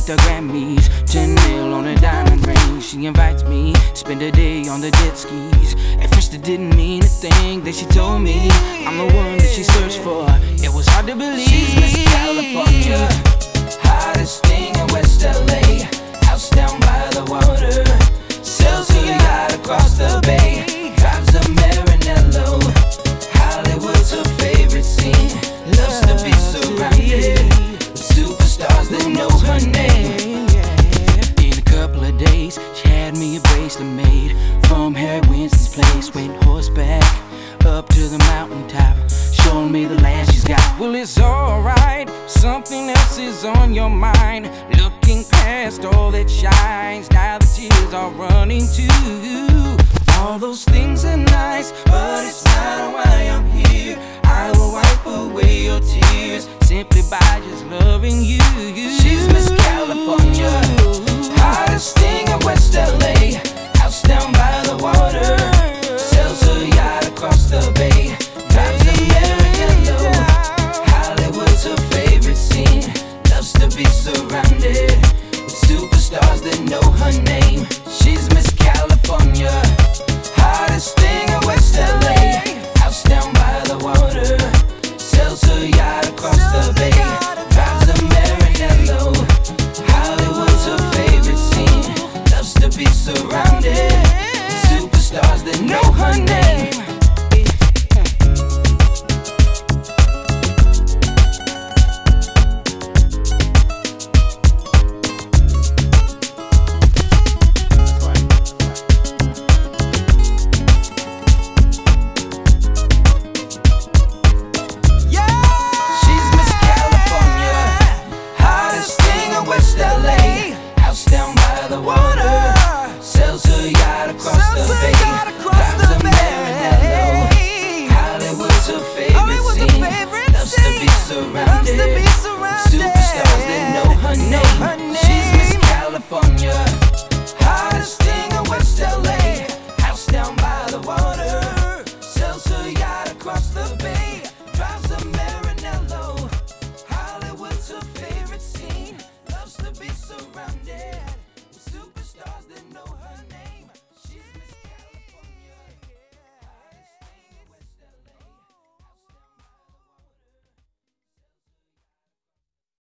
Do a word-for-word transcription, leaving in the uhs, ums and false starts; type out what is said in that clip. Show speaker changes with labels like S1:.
S1: at the Grammys. Ten mil on a diamond ring. She invites me to spend a day on the jet skis. At first it didn't mean a thing that she told me I'm the one that she searched for. It was hard to believe.
S2: She's Miss California, hottest thing in West L A. House down by the water, sails her yacht across the bay. Drives a Maranello, Hollywood's her favorite scene. Loves to be surrounded with superstars that know her name.
S1: In a couple of days, she had me a bracelet made from Harry Winston's place. Went horseback up to the mountaintop, showing me the land she's got. Well, it's alright, something else is on your mind. Looking past all that shines, now the tears are running too. All those things are nice, but it's not why I'm here. I will wipe away your tears simply by just loving you.
S2: She's Miss